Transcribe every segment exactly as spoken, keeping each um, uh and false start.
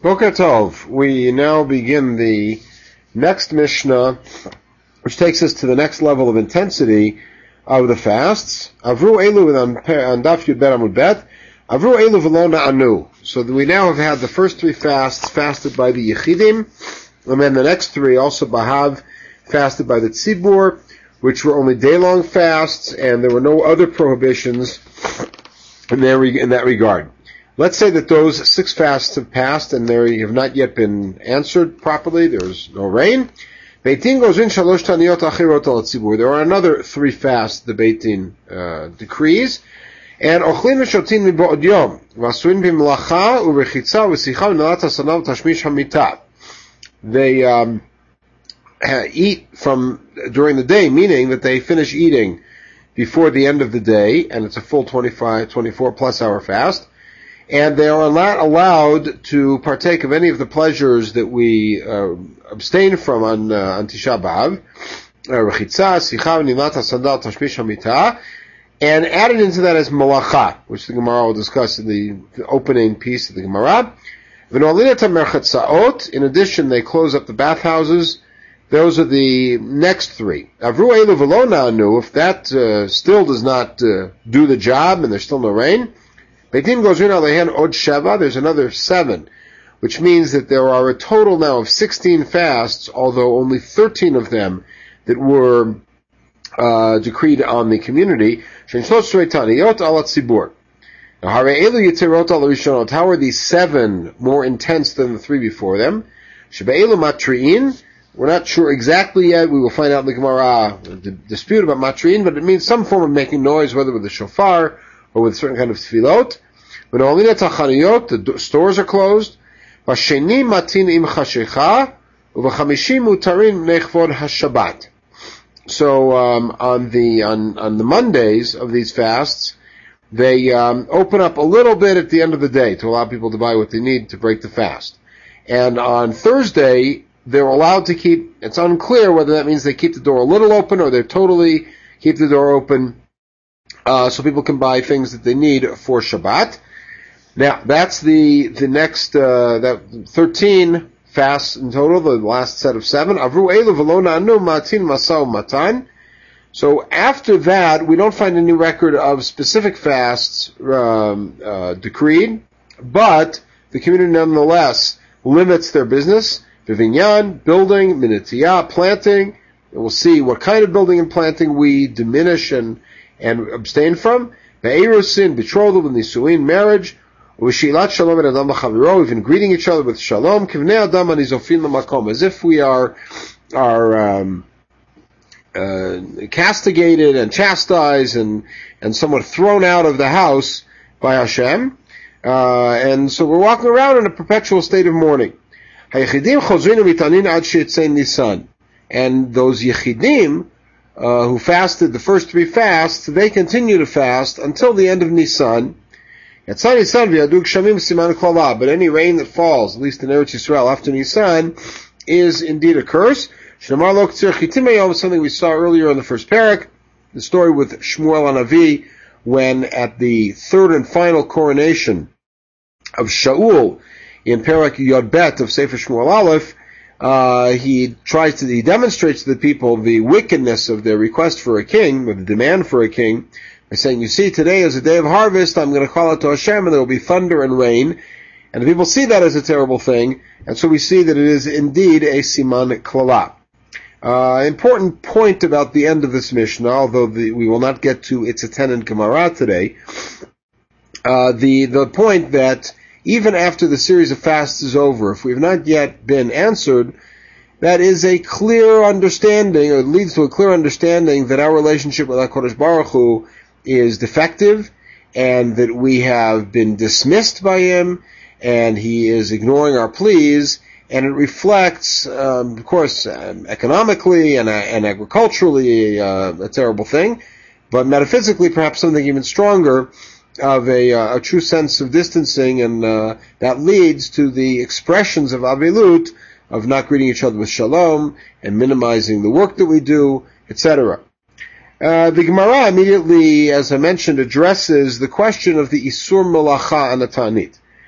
Boker Tov. We now begin the next Mishnah, which takes us to the next level of intensity of the fasts. Avru Elu on Daf Yud Bet Amud Bet. Avru Elu v'lo na'anu. So we now have had the first three fasts fasted by the Yechidim, and then the next three also Bahav fasted by the Tzibur, which were only day-long fasts, and there were no other prohibitions in, their, in that regard. Let's say that those six fasts have passed and they have not yet been answered properly. There's no rain. Beit Din goes in shalosh taniyot achirot al tzibur. There are another three fasts the Beit Din uh, decrees. And ochlin v'shotin mi'ba'od yom v'asuin b'melacha u'rechitza v'sicha v'nalat hasanav tashmish hamita. They um, eat from during the day, meaning that they finish eating before the end of the day, and it's a full twenty-five, twenty-four plus hour fast. And they are not allowed to partake of any of the pleasures that we uh, abstain from on, uh, on Tisha B'Av. Rechitza, Sicha, Nilat, Sandal, Tashmish HaMitah. And added into that is Malacha, which the Gemara will discuss in the, the opening piece of the Gemara. In addition, they close up the bathhouses. Those are the next three. Avru Elu v'lo na'anu, if that uh, still does not uh, do the job and there's still no rain, Beit Din goes in alehen od sheva, there's another seven, which means that there are a total now of sixteen fasts, although only thirteen of them that were uh, decreed on the community. How are these seven more intense than the three before them? We're not sure exactly yet. We will find out in the Gemara the dispute about matri'in, but it means some form of making noise, whether with a shofar or with a certain kind of tefillot. When the stores are closed, so um, on the on, on the Mondays of these fasts, they um, open up a little bit at the end of the day to allow people to buy what they need to break the fast. And on Thursday, they're allowed to keep, it's unclear whether that means they keep the door a little open or they totally keep the door open uh, so people can buy things that they need for Shabbat. Now, that's the, the next, uh, that thirteen fasts in total, the last set of seven. Avru Elu v'lo na'anu matin masau matan. So after that, we don't find any record of specific fasts um, uh, decreed, but the community nonetheless limits their business. Vivinyan, building, minitiyah, planting. And we'll see what kind of building and planting we diminish and, and abstain from. Be'erusin, betrothal, nisuin, marriage. U'shilat shalom et adam l'chaviro, even greeting each other with shalom. Kivnei adam anizofin l'makom, as if we are, are, um, uh, castigated and chastised and, and somewhat thrown out of the house by Hashem. Uh, and so we're walking around in a perpetual state of mourning. And those Yechidim, uh, who fasted the first three fasts, they continue to fast until the end of Nisan. But any rain that falls, at least in Eretz Yisrael after Nisan, is indeed a curse. Something we saw earlier in the first parak, the story with Shmuel HaNavi, when at the third and final coronation of Shaul, in Parak Yod Bet of Sefer Shmuel Aleph, uh, he tries to, he demonstrates to the people the wickedness of their request for a king, or the demand for a king, by saying, you see, today is a day of harvest, I'm going to call out to Hashem, and there will be thunder and rain. And the people see that as a terrible thing, and so we see that it is indeed a siman klala. Uh, important point about the end of this Mishnah, although the, we will not get to its attendant Gemara today, uh, the, the point that even after the series of fasts is over, if we have not yet been answered, that is a clear understanding, or leads to a clear understanding that our relationship with HaKadosh Baruch Hu is defective, and that we have been dismissed by Him, and He is ignoring our pleas, and it reflects, um, of course, um, economically and, uh, and agriculturally uh, a terrible thing, but metaphysically perhaps something even stronger, of a, uh, a true sense of distancing, and uh, that leads to the expressions of Avilut, of not greeting each other with shalom, and minimizing the work that we do, et cetera. Uh, the Gemara immediately, as I mentioned, addresses the question of the Isur Malacha and the Ta'anit.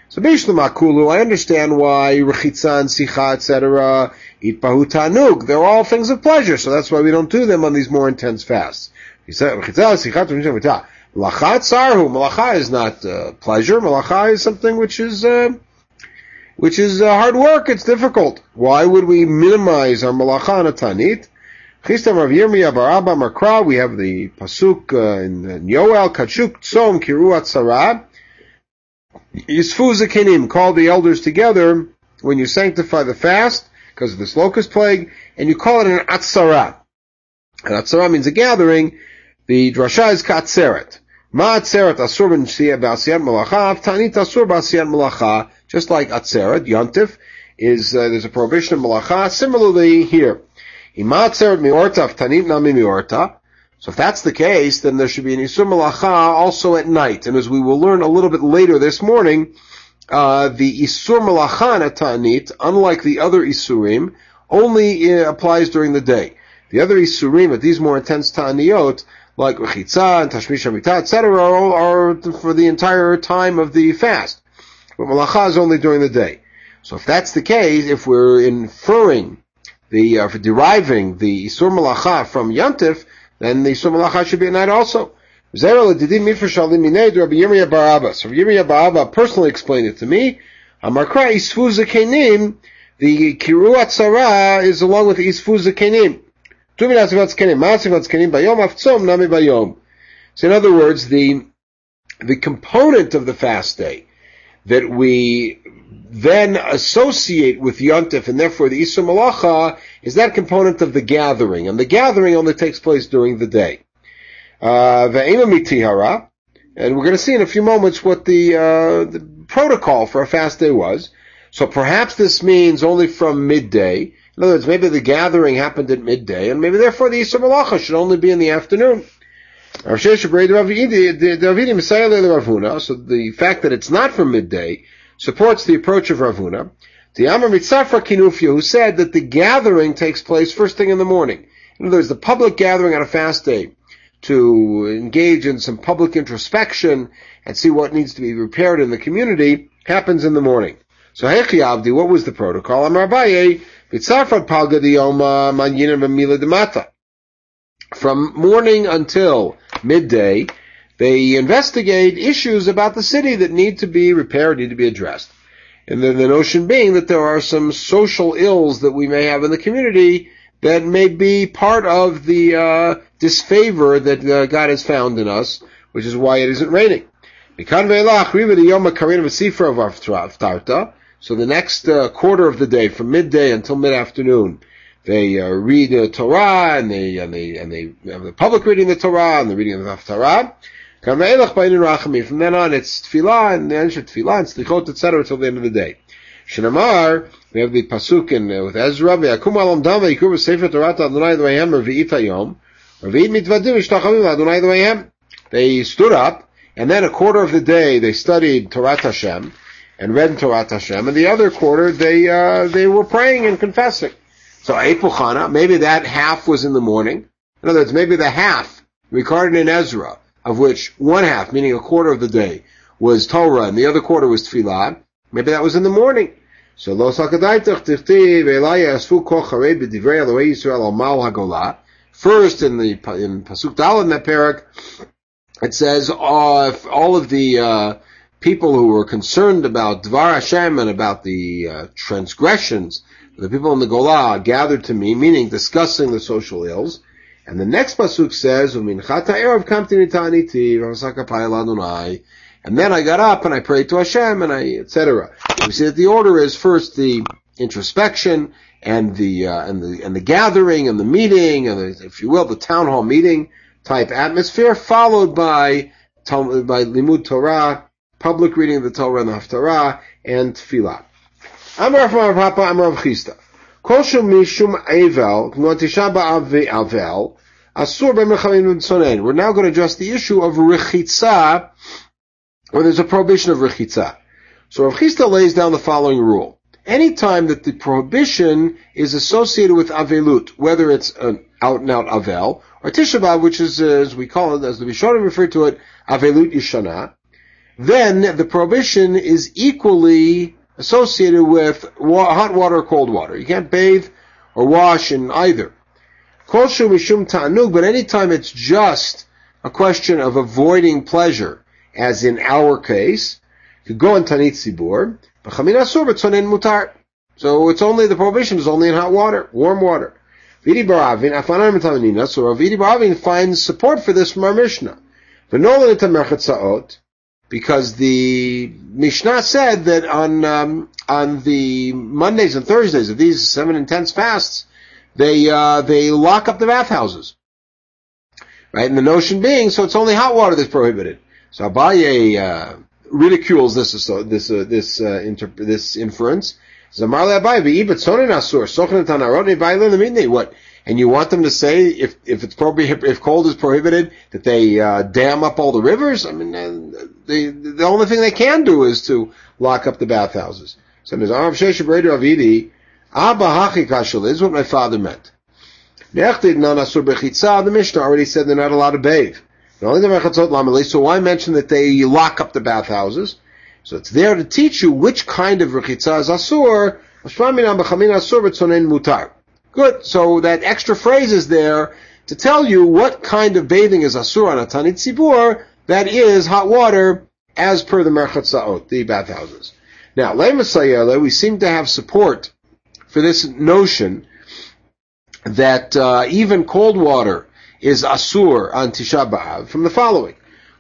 So Bishlam Akulu, I understand why Rechitza and Sicha, et cetera, Itpahu Tanug, they're all things of pleasure, so that's why we don't do them on these more intense fasts. He said, Rechitza, Sicha, Malacha Tzarhu, Malacha is not uh, pleasure, Malacha is something which is, uh, which is uh, hard work, it's difficult. Why would we minimize our Malacha on a Tanit? Chistam Rav Yirmiyah bar Abba Makra, we have the Pasuk uh, in, in Yoel, Kachuk Tzom Kiruat Sarah, Yisfu Zakenim, call the elders together when you sanctify the fast, because of this locust plague, and you call it an Atzara. An Atzara means a gathering. The drasha is Katzeret. Ma Atzeret Asur b'Asiyat Malacha, Tanit Asur b'Asiyat Malacha, just like Atzeret, Yontif, is, uh, there's a prohibition of Malacha. Similarly here. Ima Atzeret Miorta, Tanit Nami Miorta. So if that's the case, then there should be an Isur Malacha also at night. And as we will learn a little bit later this morning, uh, the Isur Malacha at Ta'anit, unlike the other Isurim, only uh, applies during the day. The other Isurim, at these more intense Ta'aniyot, like Rechitza and Tashmish Amitah, et cetera, are, are for the entire time of the fast. But Malacha is only during the day. So if that's the case, if we're inferring the, uh, for deriving the Isur Malacha from Yantif, then the Isur Malacha should be at night also. So Rabbi Yirmiyah bar Abba. So Rabbi Yirmiyah bar Abba personally explained it to me. Amarkra Isfu Zakenim, the Kiruat Sarah is along with Isfu Zakenim. So in other words, the, the component of the fast day that we then associate with Yontif, and therefore the Isur Malacha, is that component of the gathering, and the gathering only takes place during the day. Uh, the and we're going to see in a few moments what the, uh, the protocol for a fast day was. So perhaps this means only from midday. In other words, maybe the gathering happened at midday, and maybe therefore the Isur Malacha should only be in the afternoon. So the fact that it's not from midday supports the approach of Rav Huna. The Amar Mitzafra Kinufia, who said that the gathering takes place first thing in the morning. In other words, the public gathering on a fast day to engage in some public introspection and see what needs to be repaired in the community happens in the morning. So Hechi Avdi, what was the protocol? Amar Abaye, Mitzafra Palga Diyoma Manyinim B'Mila Demata. From morning until midday, they investigate issues about the city that need to be repaired, need to be addressed. And then the notion being that there are some social ills that we may have in the community that may be part of the uh, disfavor that uh, God has found in us, which is why it isn't raining. So the next uh, quarter of the day, from midday until mid-afternoon, they uh, read the Torah, and they and they and they have the public reading the Torah and the reading of the Haftarah. From then on, it's tefillah and the answer tefillah and slichot, et cetera, until the end of the day. Shenamar, we have the pasuk in uh, with Ezra. Ve'akum alam dam ve'yikur b'sefer Torah Adonai Elohim revi'it hayom revi'it mitvadim v'shtachavim Adonai Elohim. They stood up, and then a quarter of the day they studied Torah Hashem and read Torah Hashem, and the other quarter they uh, they were praying and confessing. So Eipuchana, maybe that half was in the morning. In other words, maybe the half recorded in Ezra, of which one half, meaning a quarter of the day, was Torah and the other quarter was Tefillah, maybe that was in the morning. So Lo Sakadaitach Tiftiv Elaya Asfu Kol Chared B'Divrei Elohei Yisrael Al Mal HaGolah. First in the in Pasuk Dal in that parak, it says uh, all of the uh, people who were concerned about Dvar Hashem and about the uh, transgressions, the people in the Golah gathered to me, meaning discussing the social ills. And the next pasuk says, "Uminchat ha'erev kamti nitaniti v'asakapay l'Adonai." And then I got up and I prayed to Hashem, and I, et cetera. We see that the order is first the introspection and the uh, and the and the gathering and the meeting and the, if you will, the town hall meeting type atmosphere, followed by by limud Torah, public reading of the Torah and the Haftarah, and tefillah. Amar Rav Papa, Amar Rav Chisda. Kol shum mishum avel, k'mo tisha b'av ve'avel, asur b'mechavim v'tzonen. We're now going to address the issue of rechitza, where there's a prohibition of rechitza. So Rav Chisda lays down the following rule. Any time that the prohibition is associated with avelut, whether it's an out-and-out avel, or tisha b'av, which is, uh, as we call it, as the Rishonim refer to it, avelut yishana, then the prohibition is equally associated with wa- hot water or cold water. You can't bathe or wash in either. Kol shu mishum ta'anug, but anytime it's just a question of avoiding pleasure, as in our case, you could go in Tanit Tzibur, b'chamin asur b'tzonen mutar. So it's only, the prohibition is only in hot water, warm water. Vidi Baravin, Afanan Metamanina, so Vidi Baravin finds support for this from our Mishnah. V'nolan etamechet sa'ot, because the Mishnah said that on um, on the Mondays and Thursdays of these seven intense fasts, they uh, they lock up the bathhouses, right? And the notion being, so it's only hot water that's prohibited. So Abaye uh, ridicules this uh, this uh, this uh, inter- this inference. Zamar le'Abaye v'ibet sonin asur sochnet hanarot ne'bayilin le'mitnei. What? And you want them to say, if if it's prohibi- if cold is prohibited, that they uh, dam up all the rivers? I mean, uh, the the only thing they can do is to lock up the bathhouses. So there's Arav Sheish Breder Avidi, Abba Hachi Kashal is what my father meant. The Mishnah already said they're not allowed to bathe. So why mention that they lock up the bathhouses? So it's there to teach you which kind of rechitza is asur. Good. So that extra phrase is there to tell you what kind of bathing is asur on a Tanit Tzibur, that is hot water, as per the Merchat Sa'ot, the bathhouses. Now, we seem to have support for this notion that uh, even cold water is asur on Tisha B'Av from the following.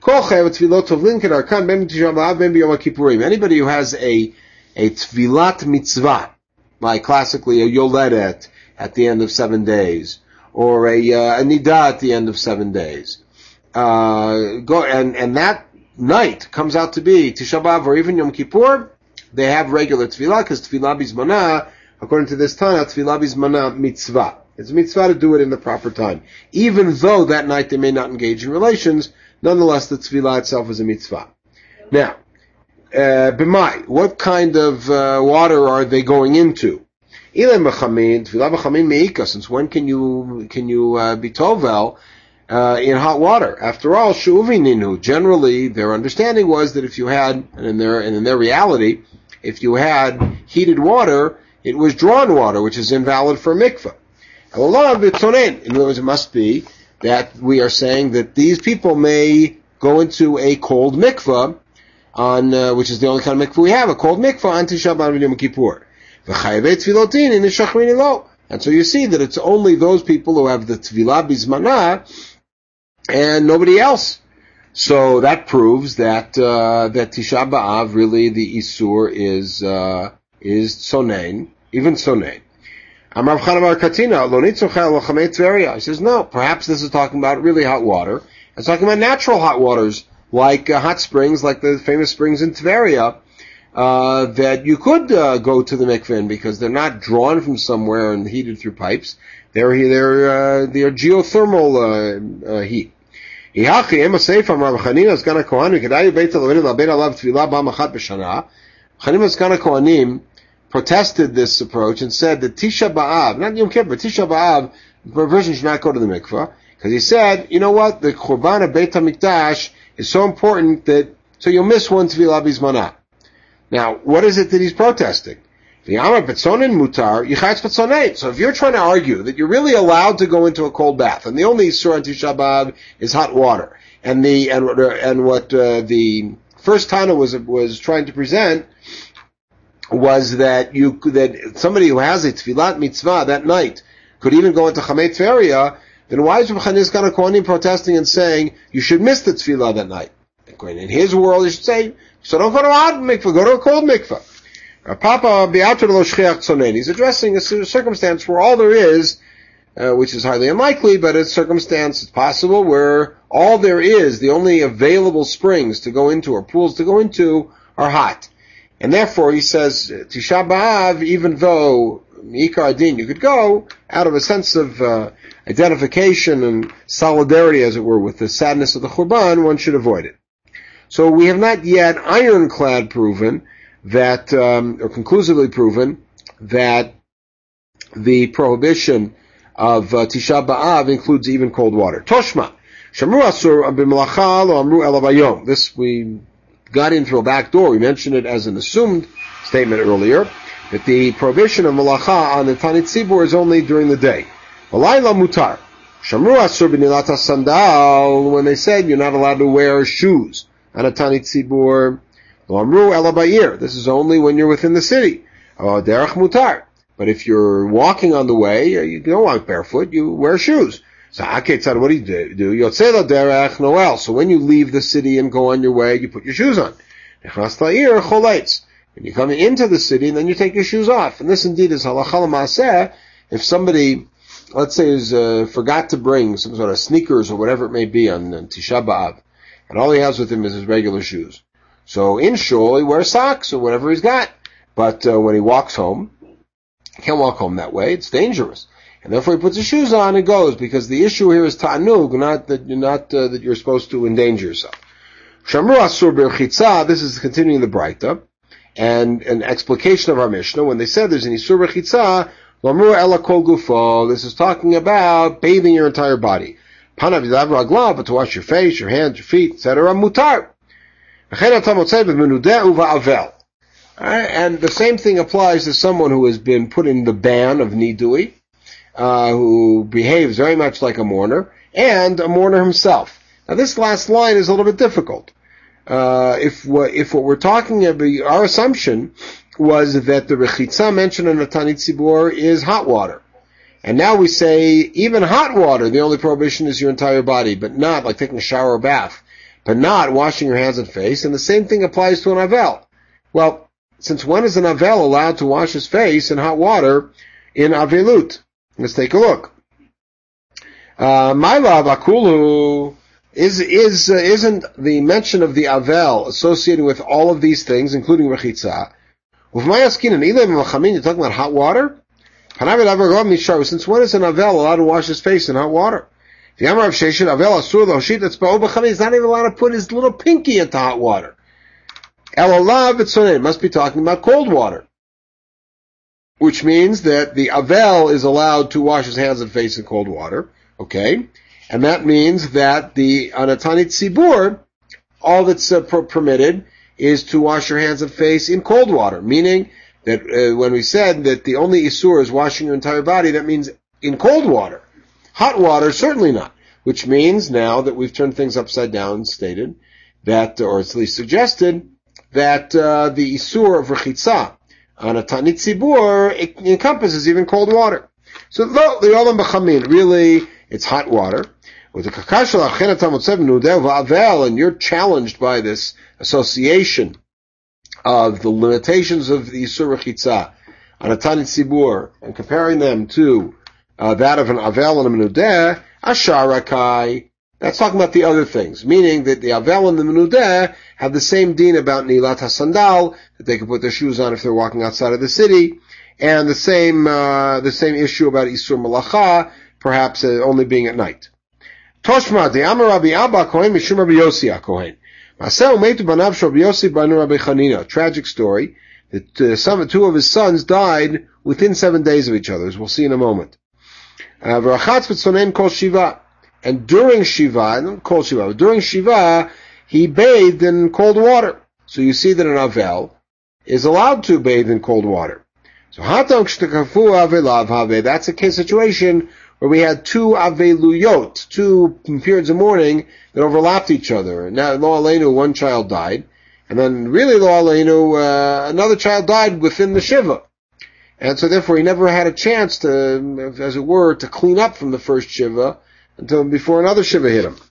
Anybody who has a, a tvilat mitzvah, like classically a yoledet at the end of seven days, or a, uh, a nidah at the end of seven days, uh, go, and, and that night comes out to be Tisha B'Av or even Yom Kippur, they have regular tefillah, because tefillah bizmana, according to this Tana, tefillah bizmana mitzvah. It's a mitzvah to do it in the proper time. Even though that night they may not engage in relations, nonetheless the tefillah itself is a mitzvah. Now, uh, b'mai, what kind of uh, water are they going into? Ilen b'chamin, tefillah b'chamin me'ika, since when can you, can you uh, be tovel Uh, in hot water? After all, shu'uvininu, generally their understanding was that if you had, and in their, and in their reality, if you had heated water, it was drawn water, which is invalid for mikvah. In other words, it must be that we are saying that these people may go into a cold mikvah, on, uh, which is the only kind of mikvah we have, a cold mikvah on Tisha B'Av and Yom Kippur. And so you see that it's only those people who have the tvilah bizmana, and nobody else. So that proves that uh, that Tisha B'Av, really the Isur is uh, is Sonain, even Sonain. Amar Chanan Bar Katina, Lo nitzochel lochamei Tveria. He says, no, perhaps this is talking about really hot water. It's talking about natural hot waters, like uh, hot springs, like the famous springs in Tveria, uh, that you could uh, go to the mikveh in, because they're not drawn from somewhere and heated through pipes. They're they're uh, they're geothermal uh, uh, heat. Chanina Zkan HaKohanim protested this approach and said that Tisha B'Av, not Yom Kippur, Tisha B'Av, a person should not go to the mikveh, because he said, you know what, the Churban of Beit HaMikdash is so important that, so you'll miss one Tefillah B'Zmanah. Now, what is it that he's protesting? So if you're trying to argue that you're really allowed to go into a cold bath, and the only Isur on Tisha B'Av is hot water, and the and and what uh, the first Tana was was trying to present was that you that somebody who has a tefillat mitzvah that night could even go into Chamei Tveria, then why is Chanina Zkan HaKohanim protesting and saying you should miss the tefillah that night? In his world, he should say, so don't go to a hot mikveh, go to a cold mikveh. Papa Be'atur lo shchiach tzonen. He's addressing a circumstance where all there is, uh, which is highly unlikely, but it's a circumstance, it's possible, where all there is, the only available springs to go into or pools to go into are hot. And therefore, he says, Tisha B'Av, even though Mikar Adin, you could go out of a sense of uh, identification and solidarity, as it were, with the sadness of the Churban, one should avoid it. So we have not yet ironclad proven that, um, or conclusively proven, that the prohibition of uh, Tisha B'Av includes even cold water. Toshma. Shamru asur b'melacha lo amru elav hayom. This we got in through a back door. We mentioned it as an assumed statement earlier, that the prohibition of malacha on the Tanit Tzibur is only during the day. V'layla mutar. Shamru asur b'nilat sandal, when they said you're not allowed to wear shoes on a Tanit Tzibur. Lo amru ela ba'ir. This is only when you're within the city. Derech mutar. But if you're walking on the way, you don't walk barefoot, you wear shoes. So, what do you do? Yotzei derech noel. So when you leave the city and go on your way, you put your shoes on. Nechnas la'ir choletz. When you come into the city, and then you take your shoes off. And this indeed is halacha l'maaseh. If somebody, let's say, is, uh, forgot to bring some sort of sneakers or whatever it may be on, on Tisha B'Av, and all he has with him is his regular shoes. So in shul, he wears socks or whatever he's got. But uh, when he walks home, he can't walk home that way. It's dangerous. And therefore he puts his shoes on and goes, because the issue here is ta'anug, not that you're not, uh, that you're supposed to endanger yourself. Shamru asur b'rchitza, this is continuing the Braita, and an explication of our Mishnah, when they said there's an isur b'rchitza, l'amru ela kol gufo, this is talking about bathing your entire body. Panav yadav raglav, but to wash your face, your hands, your feet, et cetera, mutar. And the same thing applies to someone who has been put in the ban of nidui, Uh, who behaves very much like a mourner, and a mourner himself. Now this last line is a little bit difficult. Uh, if what, if what we're talking about, our assumption was that the rechitza mentioned in the Tanit Tzibur is hot water. And now we say, even hot water, the only prohibition is your entire body, but not like taking a shower or bath, but not washing your hands and face, and the same thing applies to an avel. Well, since when is an avel allowed to wash his face in hot water in avelut? Let's take a look. Uh, my love, akulu, is, is, uh, isn't the mention of the avel associated with all of these things, including rechitza? With my askin and ilim machamin, you're talking about hot water? Since when is an avel allowed to wash his face in hot water? The Amar of Sheshet, avel asur l'hoshit etzba'o b'chamin, he's not even allowed to put his little pinky into hot water. El alav etzonen, must be talking about cold water. Which means that the avel is allowed to wash his hands and face in cold water, okay? And that means that the, on a Tanit Tzibur, all that's uh, per- permitted is to wash your hands and face in cold water, meaning that uh, when we said that the only isur is washing your entire body, that means in cold water. Hot water, certainly not. Which means now that we've turned things upside down and stated that, or at least suggested, that uh, the isur of rechitza on a Tanit Tzibur, it encompasses even cold water. So, lo, the olam b'chamin, really, it's hot water. With the kakashal achenat hamotzev nudev va'avel, and you're challenged by this association of the limitations of the Yisur Rechitza on a Tanit Tzibur, and comparing them to uh, that of an avel and a menudeh, asharakai. That's talking about the other things, meaning that the avel and the menudeh have the same deen about nilat hasandal, that they can put their shoes on if they're walking outside of the city, and the same uh, the same issue about isur malacha, perhaps uh, only being at night. Toshma de Amar Rabbi Abba Kohen Mishum Rabbi Yossi Kohen. Maseu meitu banav shel Rabbi Yossi banu Rabbi Chanina. Tragic story that uh, some two of his sons died within seven days of each other, as we'll see in a moment. V'rachatz v'tzonen kol shiva. And during Shiva, not kol Shiva, but during Shiva, he bathed in cold water. So you see that an avel is allowed to bathe in cold water. So hatam k'shtekafu avelav have, that's a case situation where we had two aveluyot, two periods of mourning that overlapped each other. Now, lo aleinu, one child died, and then really lo aleinu, uh, another child died within the Shiva. And so therefore he never had a chance to, as it were, to clean up from the first Shiva until before another Shiva hit him.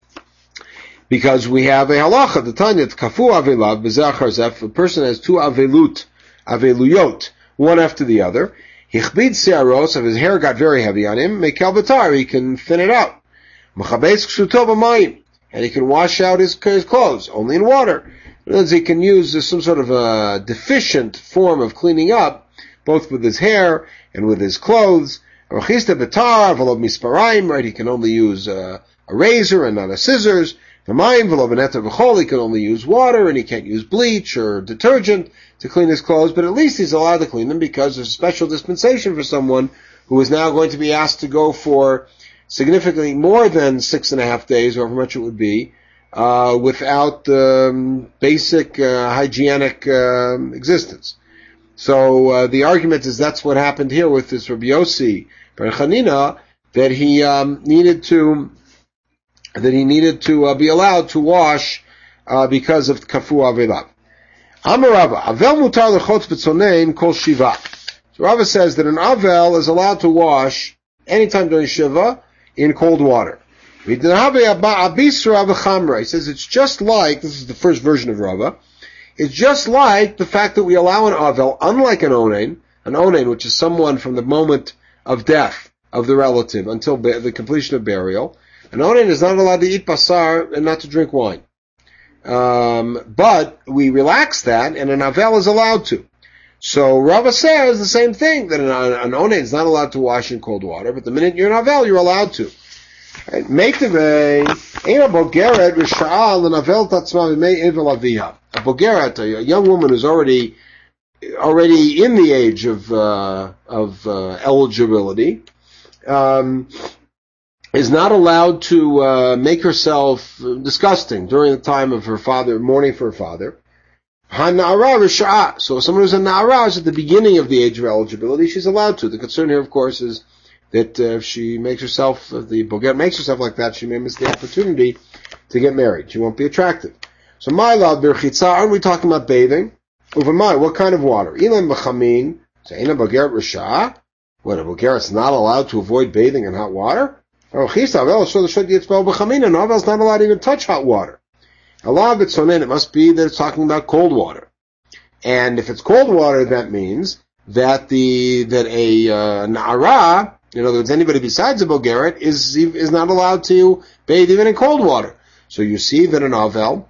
Because we have a halacha, the Tanya, kafu avelav, b'zachar zef, a person has two avelut, aveluyot, one after the other. Hichbid searos, if his hair got very heavy on him, mekel b'tar, he can thin it out. Machabes ksuto b'mayim, and he can wash out his, his clothes, only in water. In other words, he can use some sort of a deficient form of cleaning up, both with his hair and with his clothes. Rachista b'tar, v'lo misparayim, right, he can only use uh, a razor and not a scissors. V'mayim, v'lo v'neta v'chol, he can only use water, and he can't use bleach or detergent to clean his clothes, but at least he's allowed to clean them because there's a special dispensation for someone who is now going to be asked to go for significantly more than six and a half days, or however much it would be, uh, without um, basic uh, hygienic uh, existence. So uh, the argument is that's what happened here with this Rabbi Yossi Bar Chanina, that he um, needed to that he needed to uh, be allowed to wash uh, because of kafu avelav. Amar Rava, avel mutar lechotz b'tzonein kol shiva. So Rava says that an avel is allowed to wash anytime during shiva in cold water. He says it's just like, this is the first version of Rava, it's just like the fact that we allow an avel, unlike an onain, an onain, which is someone from the moment of death of the relative until ba- the completion of burial. An onain is not allowed to eat basar and not to drink wine. Um, but we relax that, and an avel is allowed to. So Rava says the same thing, that an, an onain is not allowed to wash in cold water, but the minute you're an avel, you're allowed to. Right? Make the way, ain't a bogeret risha'al and avel tatzma v'mei evel aviha. A bogeret, a young woman who's already, already in the age of, uh, of, uh, eligibility, um, is not allowed to, uh, make herself disgusting during the time of her father, mourning for her father. Ha-na'ara risha'ah. So someone who's a na'ara is at the beginning of the age of eligibility, she's allowed to. The concern here, of course, is that uh, if she makes herself, if the boger makes herself like that, she may miss the opportunity to get married. She won't be attractive. So, my love, birchitza, aren't we talking about bathing? Uvamai, what kind of water? Ilan b'chamin, so ain't a boger risha'ah? What, a boger is not allowed to avoid bathing in hot water? Or chisa, avel, so the shod yitzbel b'chamin, and avel's not allowed to even touch hot water. Allah b'tzonen, it must be that it's talking about cold water. And if it's cold water, that means that the, that a, uh, na'ara, in other words, anybody besides a bogeret is, is not allowed to bathe even in cold water. So you see that an avel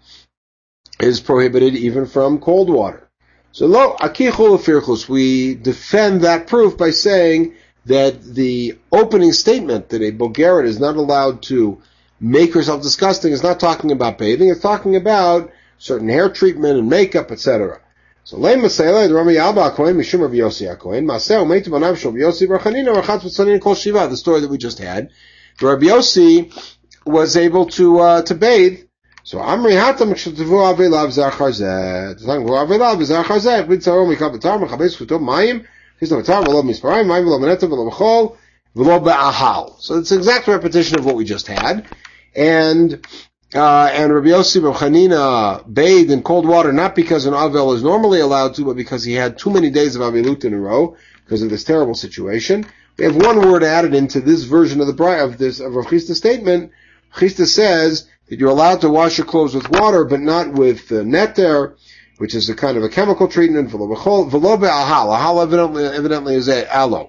is prohibited even from cold water. So lo, akichul firchus, we defend that proof by saying that the opening statement that a bogeret is not allowed to make herself disgusting is not talking about bathing, it's talking about certain hair treatment and makeup, et cetera. So lema seila the Rami Alba Kohen Mishum Rav Yossi Kohen Maseu Meitu Banav Shel Yossi Bar Chanina Rachatz B'Tzonin Kol Shiva. The story that we just had, Rabbi Yossi was able to uh, to bathe. So Amri Hatam Shetavu Avelav Zar Charzeh. The time Avelav Avelav Zar Charzeh. B'Tzarom Mikab B'Tar Mechabes Chutob Mayim. He's no B'Tar V'Lo Misparayim Mayim V'Lo Menetem V'Lo B'Chol V'Lo B'Ahal. So it's an exact repetition of what we just had, and. Uh, and Rabbi Yossi Bar Chanina bathed in cold water not because an avel is normally allowed to, but because he had too many days of avilut in a row because of this terrible situation. We have one word added into this version of the of this of Rav Chisda's statement. Chisda says that you're allowed to wash your clothes with water, but not with uh, neter, which is a kind of a chemical treatment. V'lo be'ahal. Ahal evidently, evidently is a aloe.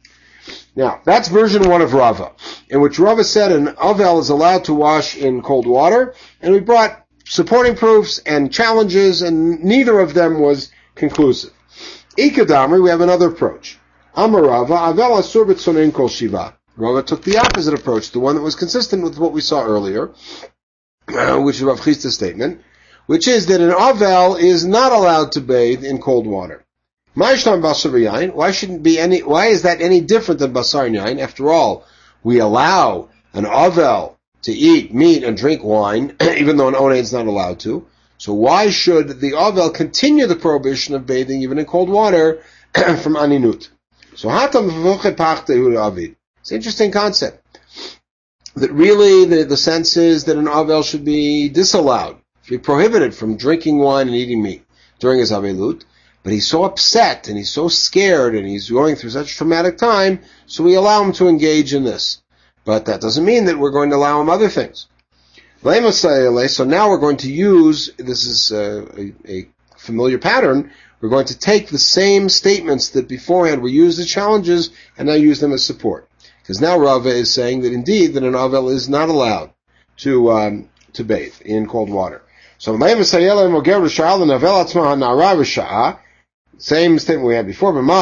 Now, that's version one of Rava, in which Rava said an avel is allowed to wash in cold water, and we brought supporting proofs and challenges, and neither of them was conclusive. Ikadamri, we have another approach. Amar Rava, avel asur b'tzonein kol shiva. Rava took the opposite approach, the one that was consistent with what we saw earlier, uh, which is Rav Chisda's statement, which is that an avel is not allowed to bathe in cold water. Why shouldn't be any? Why is that any different than basar and yain? After all, we allow an avel to eat meat and drink wine, even though an onain is not allowed to. So why should the avel continue the prohibition of bathing even in cold water from aninut? So hatam avid. It's an interesting concept. That really the, the sense is that an avel should be disallowed, should be prohibited from drinking wine and eating meat during his avilut. But he's so upset and he's so scared and he's going through such a traumatic time, so we allow him to engage in this. But that doesn't mean that we're going to allow him other things. So now we're going to use, this is a, a familiar pattern, we're going to take the same statements that beforehand were used as challenges and now use them as support. Because now Rava is saying that indeed that an avel is not allowed to um, to bathe in cold water. So same statement we had before. So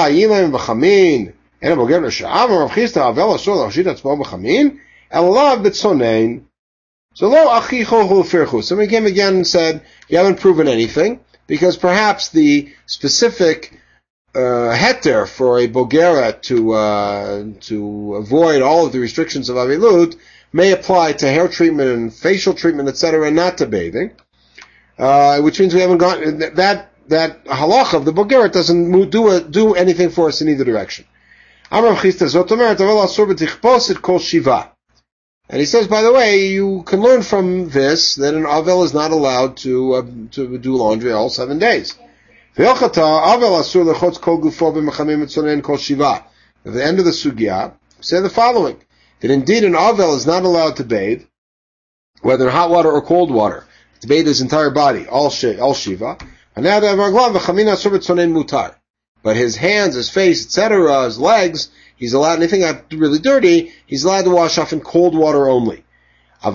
lo achicho firchus. So we came again and said, you haven't proven anything, because perhaps the specific uh, heter for a bogera to uh, to avoid all of the restrictions of avilut may apply to hair treatment and facial treatment, et cetera, and not to bathing. Uh, which means we haven't gone, that, that halacha of the Bogeret doesn't do a, do anything for us in either direction. And he says, by the way, you can learn from this that an Avel is not allowed to, uh, to do laundry all seven days. At the end of the sugya, say the following, that indeed an Avel is not allowed to bathe, whether in hot water or cold water, to bathe his entire body, all, she, all Shiva. But his hands, his face, et cetera, his legs, he's allowed, anything that's really dirty, he's allowed to wash off in cold water only. But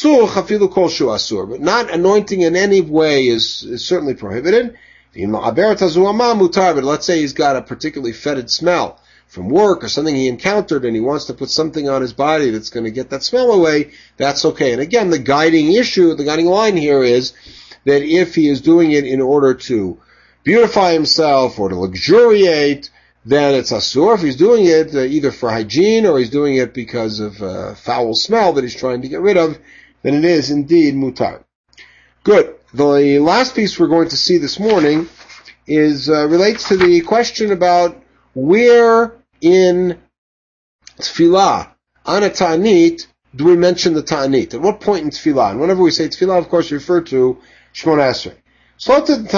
not anointing in any way is, is certainly prohibited. But let's say he's got a particularly fetid smell from work or something he encountered and he wants to put something on his body that's going to get that smell away, that's okay. And again, the guiding issue, the guiding line here is that if he is doing it in order to beautify himself or to luxuriate, then it's asur. If he's doing it uh, either for hygiene or he's doing it because of uh, foul smell that he's trying to get rid of, then it is indeed mutar. Good. The last piece we're going to see this morning is uh, relates to the question about where in tefillah on a ta'anit do we mention the ta'anit? At what point in tefillah? And whenever we say tefillah, of course, we refer to Shmona Esrei. So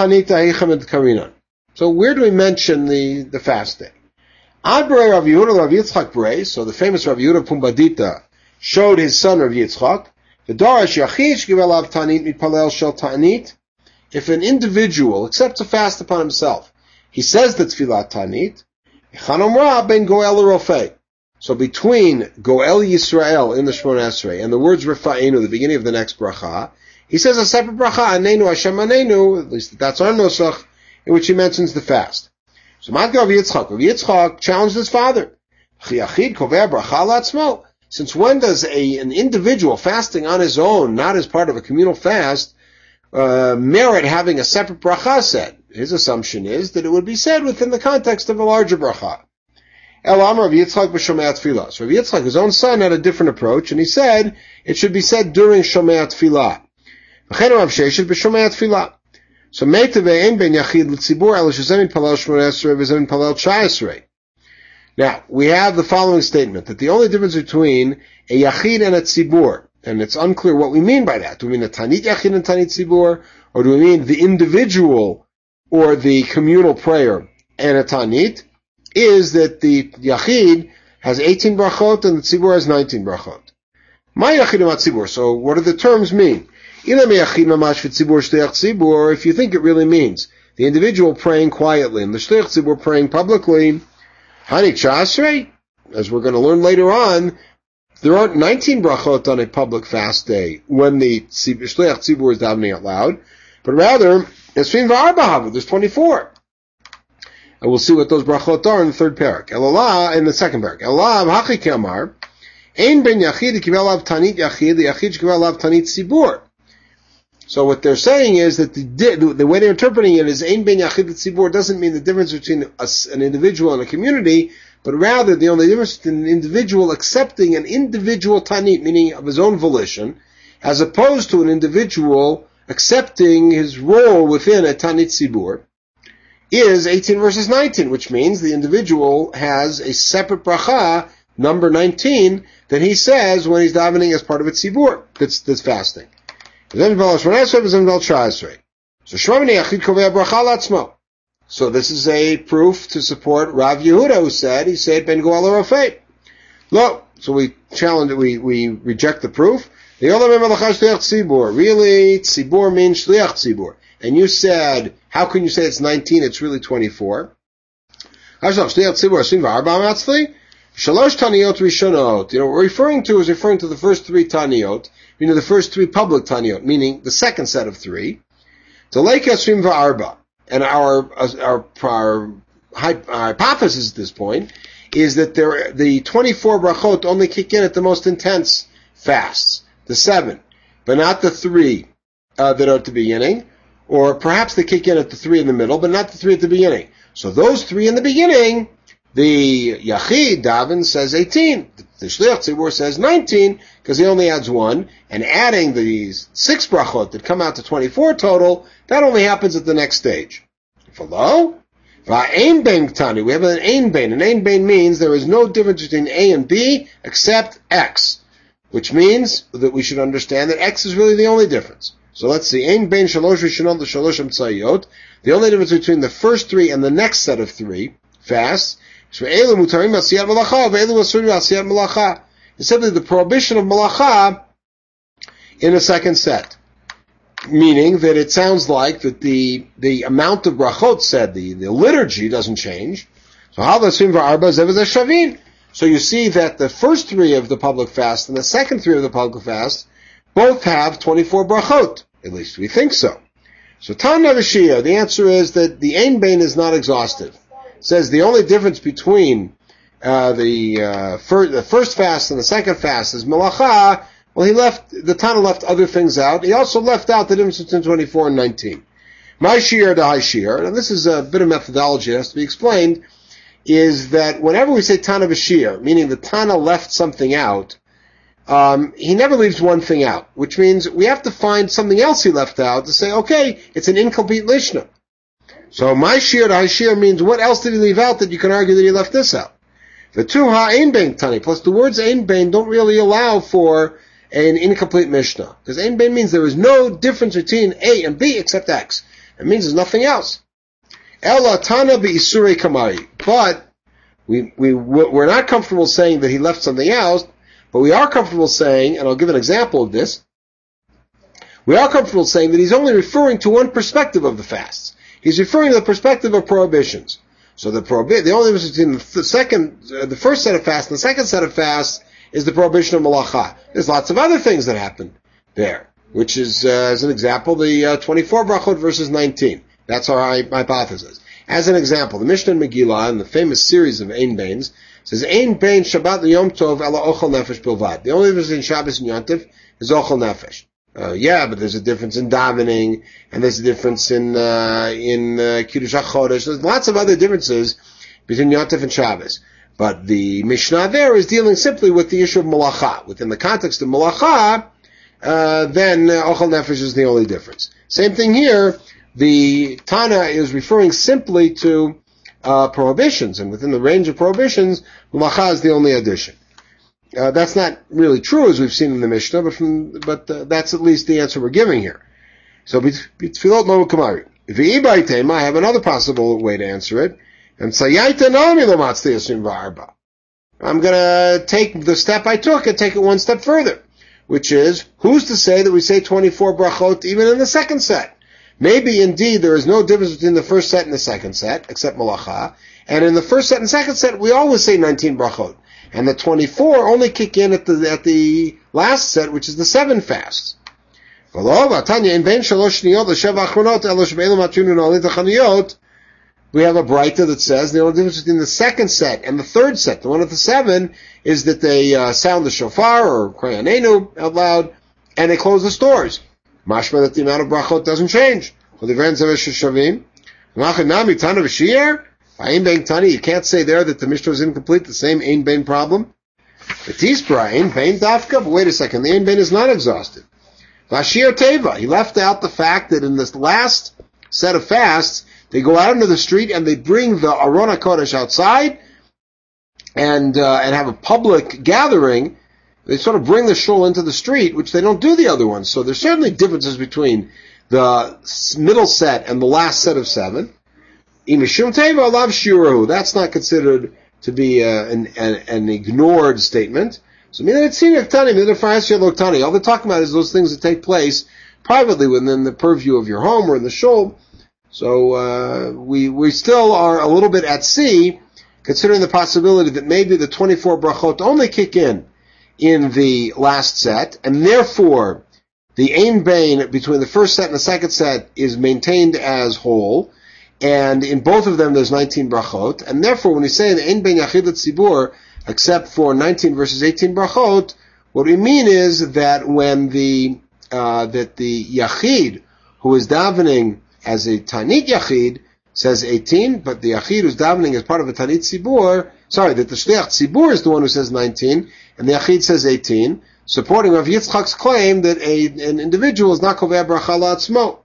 where do we mention the, the fast day? Adbrei Rav Yehuda Rav Yitzchak Brei, so the famous Rav Yehuda Pumbedita showed his son Rav Yitzchak, the Darash Yachid Shgivelav Ta'anit Mitpalel Shel Ta'anit, if an individual accepts a fast upon himself, he says the Tfilat Ta'anit, Chanomra ben Goel Rofei. So between Goel Yisrael in the Shmona Esrei and the words Rifa'enu, the beginning of the next bracha, he says a separate bracha, Anenu Hashem Anenu, at least that's our nosach, in which he mentions the fast. So Matgav Rav Yitzchak, Rav Yitzchak challenged his father. Chiyachid koveh bracha latzmo. Since when does a, an individual fasting on his own, not as part of a communal fast, uh, merit having a separate bracha said? His assumption is that it would be said within the context of a larger bracha. El Amar Rav Yitzchak b'Shomei Tefillah. So Rav Yitzchak, his own son, had a different approach, and he said it should be said during Shomei Tefillah. V'chein Rav Sheshet b'Shomei Tefillah. So Meitave ein ben Yachid l'tzibur el shezemin palel Shmona Esrei v'zemin palel Tshai Esrei. Now, we have the following statement, that the only difference between a Yachid and a Tzibur, and it's unclear what we mean by that. Do we mean a Tanit Yachid and Tanit Tzibur, or do we mean the individual or the communal prayer and a Tanit, is that the Yachid has eighteen brachot and the Tzibur has nineteen brachot. My Yachid and Tzibur, so what do the terms mean? If you think it really means the individual praying quietly and the Shliach Tzibur praying publicly, Hanik Shasrei, as we're going to learn later on, there aren't nineteen brachot on a public fast day when the Shliach Tzibur is davening out loud, but rather, Esrin V'Arba, there's twenty-four. And we'll see what those brachot are in the third parak. Elah, in the second parak. Elah, Hachi Kamar, Ein ben Yachid Kivel Av Tanit Yachid, the Yachid Kivel Av Tanit Tzibur. So what they're saying is that the, the way they're interpreting it is Ein ben Yachid Tzibur doesn't mean the difference between a, an individual and a community, but rather the only difference between an individual accepting an individual Tanit, meaning of his own volition, as opposed to an individual accepting his role within a Tanit Tzibur, is eighteen verses nineteen, which means the individual has a separate bracha, number nineteen, that he says when he's davening as part of a Tzibur that's, that's fasting. So So this is a proof to support Rav Yehuda, who said, he said, Ben Goel Rofei. Look, so we challenge it, we, we reject the proof. Really, Tzibur means Shliach Tzibur. And you said, how can you say it's nineteen, it's really twenty-four? Shalosh Taniyot Rishonot. You know, what we're referring to is referring to the first three Taniyot, you know, the first three public Taniyot, meaning the second set of three. Talei Kasrim V'Arba. And our, our, our, our hypothesis at this point is that there, the twenty-four brachot only kick in at the most intense fasts, the seven, but not the three uh, that are at the beginning, or perhaps they kick in at the three in the middle, but not the three at the beginning. So those three in the beginning, the Yachid, Davin, says eighteen. The Shliach Tzibur says nineteen, because he only adds one, and adding these six brachot that come out to twenty-four total, that only happens at the next stage. Follow? Va'ein bein ktani, we have an ein bein. An ein bein means there is no difference between A and B except X, which means that we should understand that X is really the only difference. So let's see, ein bein shalosh rishonot l'shalosh emtzayot, the only difference between the first three and the next set of three fasts, is simply the prohibition of malacha in a second set. Meaning that it sounds like that the, the amount of brachot said, the, the liturgy doesn't change. So So you see that the first three of the public fast and the second three of the public fast both have twenty-four brachot. At least we think so. So Tana Rishia, the answer is that the ein bein is not exhaustive. It says the only difference between uh, the, uh, fir- the first fast and the second fast is malacha. Well, he left, the Tana left other things out. He also left out the difference between twenty-four and nineteen. My shir to high shir, and this is a bit of methodology that has to be explained, is that whenever we say Tana B'shir, meaning the Tana left something out, um, he never leaves one thing out, which means we have to find something else he left out to say, okay, it's an incomplete Mishnah. So my shir to high shir means what else did he leave out that you can argue that he left this out? The two ha ein bein tani, plus the words ein bein don't really allow for an incomplete Mishnah. Because ein bein means there is no difference between A and B except X. It means there's nothing else. Ela tana be'isure kamari. But we, we, we're not comfortable saying that he left something else, but we are comfortable saying, and I'll give an example of this, we are comfortable saying that he's only referring to one perspective of the fasts. He's referring to the perspective of prohibitions. So the prohibi- the only difference between the second, uh, the first set of fasts and the second set of fasts is the prohibition of malacha. There's lots of other things that happen there, which is, uh, as an example, the uh, twenty-four brachot versus nineteen. That's our hypothesis. As an example, the Mishnah in Megillah, in the famous series of Ein Beins, says, Ein Bein Shabbat Yom Tov Ela Ochel Nefesh Bilvad. The only difference in Shabbos and Yom Tov is Ochel Nefesh. Uh, yeah, but there's a difference in davening, and there's a difference in, uh, in, uh, Kiddush HaChodesh. There's lots of other differences between Yom Tov and Shabbos. But the Mishnah there is dealing simply with the issue of malacha. Within the context of malacha, uh, then uh, Ochel Nefesh is the only difference. Same thing here. The Tana is referring simply to uh, prohibitions, and within the range of prohibitions, malacha is the only addition. Uh, that's not really true, as we've seen in the Mishnah, but from, but uh, that's at least the answer we're giving here. So, B'tfilot Moed Kamari. V'ibaitema, I have another possible way to answer it. And Sayaita Nami Lamatzti Yasrim V'arba. I'm gonna take the step I took and take it one step further, which is, who's to say that we say twenty-four brachot even in the second set? Maybe indeed there is no difference between the first set and the second set, except malacha, and in the first set and second set we always say nineteen brachot. And the twenty-four only kick in at the, at the last set, which is the seven fasts. We have a braita that says the only difference between the second set and the third set, the one at the seven, is that they uh, sound the shofar or krayanenu out loud, and they close the stores. Mashma that the amount of brachot doesn't change. You can't say there that the Mishnah is incomplete, the same Ein Bein problem. The Tispra, Ein Bein Dafka, but wait a second, the Ein Bein is not exhausted. Vashir Teva, he left out the fact that in this last set of fasts, they go out into the street and they bring the Aron HaKodesh outside and, uh, and have a public gathering. They sort of bring the shul into the street, which they don't do the other ones. So there's certainly differences between the middle set and the last set of seven. Imishum Teva Alav Shirahu. That's not considered to be uh, an, an, an ignored statement. So, all they're talking about is those things that take place privately within the purview of your home or in the shul. So, uh, we, we still are a little bit at sea, considering the possibility that maybe the twenty-four brachot only kick in in the last set, and therefore the Ein Bein between the first set and the second set is maintained as whole, and in both of them there's nineteen brachot, and therefore when we say the Ein Bein Yachid Tzibur, except for nineteen versus eighteen brachot, what we mean is that when the, uh, that the Yachid, who is davening as a Tanit Yachid, says eighteen, but the Yachid who's davening as part of a Tanit Tzibur, sorry, that the Shliach Tzibur is the one who says nineteen, and the Yachid says eighteen, supporting Rav Yitzchak's claim that a, an individual is not kovea bracha la'atzmo.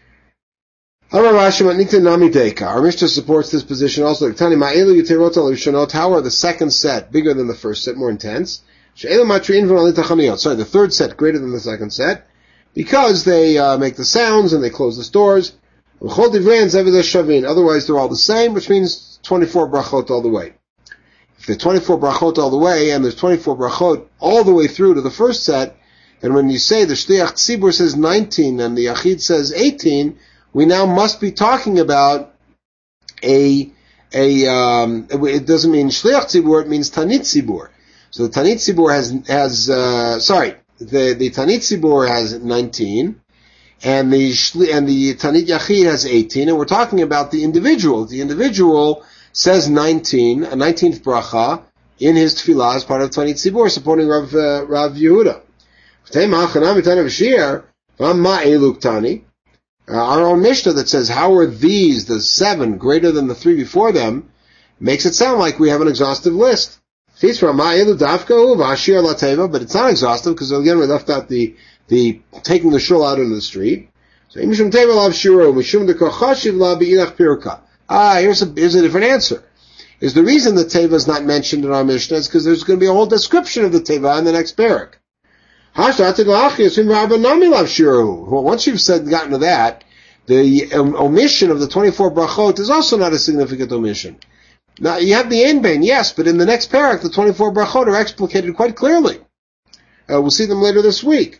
Our Mishnah supports this position also. How are the second set bigger than the first set, more intense? Sorry, the third set greater than the second set, because they uh, make the sounds and they close the stores. Otherwise, they're all the same, which means twenty-four brachot all the way. If they're twenty-four brachot all the way, and there's twenty-four brachot all the way through to the first set, then when you say the Shliach Tzibur says nineteen and the Yachid says eighteen, we now must be talking about a, a, um, it doesn't mean Shliach Tzibur, it means Tanit Tzibur. So the Tanit Tzibur has, has, uh, sorry, the, the Tanit Tzibur has nineteen, and the, and the Tanit Yachid has eighteen, and we're talking about the individual. The individual says nineteen, a nineteenth bracha, in his tefillah as part of Tanit Tzibur, supporting Rav, uh, Rav Yehuda. Uh, our own Mishnah that says, how are these, the seven, greater than the three before them, makes it sound like we have an exhaustive list. But it's not exhaustive, because again we left out the, the taking the shul out into the street. So, ah, here's a, here's a different answer. Is the reason the teva is not mentioned in our Mishnah is because there's going to be a whole description of the teva in the next parak. Once you've said, gotten to that, the um, omission of the twenty-four brachot is also not a significant omission. Now, you have the Einbein, yes, but in the next parak, the twenty-four brachot are explicated quite clearly. Uh, we'll see them later this week.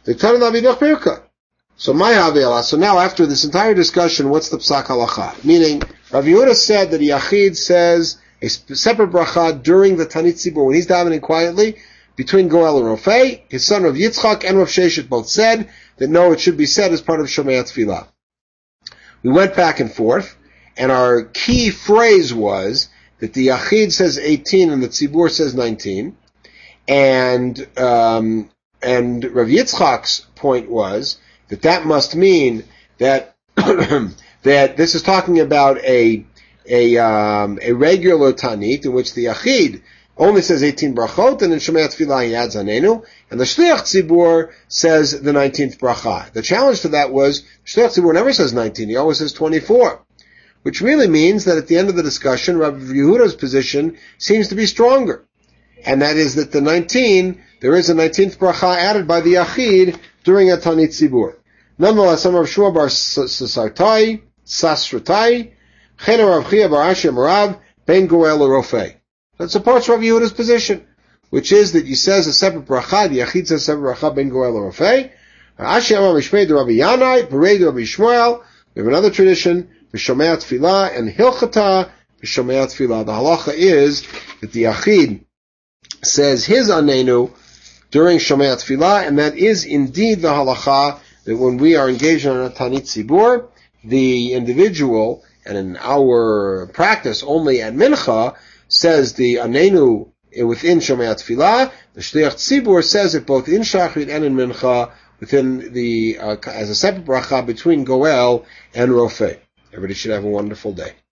So my Havela, so now after this entire discussion, what's the Psak Halacha? Meaning, Rav Yehuda said that Yachid says a separate bracha during the Tanit Tzibur, when he's davening quietly, between Goel and Rofei, his son Rav Yitzchak and Rav Sheshet both said that no, it should be said as part of Shomei Tefillah. We went back and forth, and our key phrase was that the Yachid says eighteen and the Tzibur says nineteen, and um, and Rav Yitzchak's point was that that must mean that that this is talking about a a um, a regular Tanit in which the Yachid only says eighteen brachot, and in Shomei Tefillah he adds Anenu, and the Shliach Tzibur says the nineteenth bracha. The challenge to that was, Shliach Tzibur never says nineteen, he always says twenty-four, which really means that at the end of the discussion, Rav Yehuda's position seems to be stronger, and that is that the nineteen, there is a nineteenth bracha added by the Yachid during a Tanit Tzibur. Nonetheless, some Rav Shua bar Sasartai, Sasratai, Chen Rav Chia bar Ashi Marav, Ben Goel Rofei. That supports Rav Yehuda's position, which is that he says a separate bracha, the Yachid says a separate bracha, Ben Goel Rofei. Ashi Amar Mishmei de Rabbi Yanai, Berei de Rabbi Shmuel. We have another tradition, B'Shomei Tefillah, and Hilchata, B'Shomei Tefillah. The halacha is that the Yachid says his Anenu during Shomei Tefillah, and that is indeed the halacha that when we are engaged in a Tanit Tzibur, the individual, and in our practice only at Mincha, says the Anenu within Shomei Tefillah. The Shliach Tzibur says it both in Shachrit and in Mincha within the uh, as a separate bracha between Goel and Rofei. Everybody should have a wonderful day.